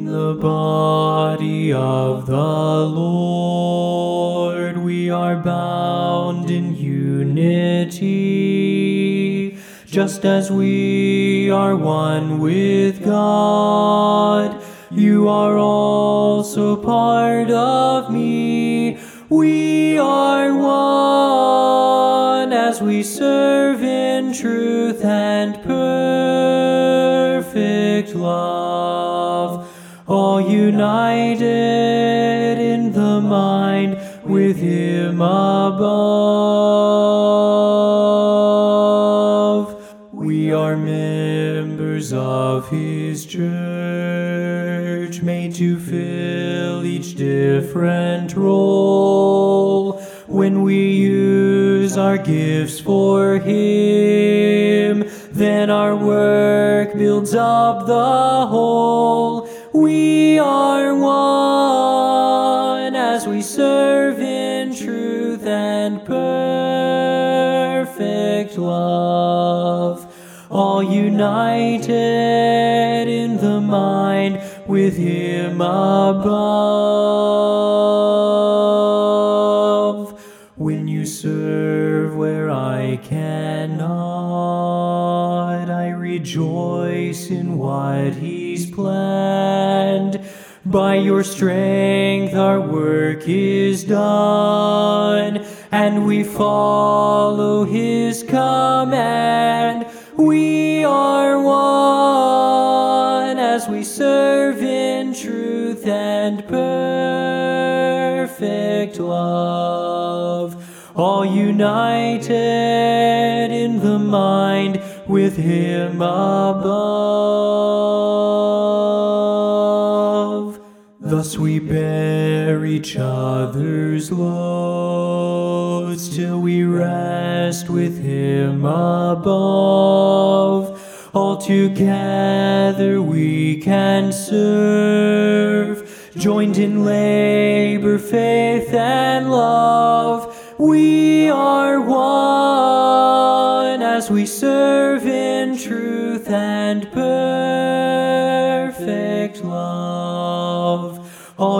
the body of the Lord, we are bound in unity, just as we are one with God. You are also part of me. We are one as we serve in truth and perfect love, all united in the mind with Him above. We are members of His church, made to fill each different role. When we use our gifts for Him, then our work builds up the whole. We are one as we serve in truth and perfect love, all united in the mind with Him above. When you serve where I cannot, I rejoice in what He's planned. By your strength our work is done, and we follow His command. We are one as we serve in truth and perfect love, all united in the mind with Him above. Thus we bear each other's loads till we rest with Him above. All together we can serve, joined in labor, faith, and love. We are one as we serve in truth and perfect love, all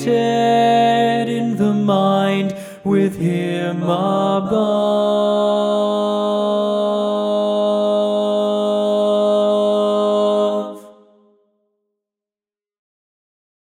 united in the mind with Him above.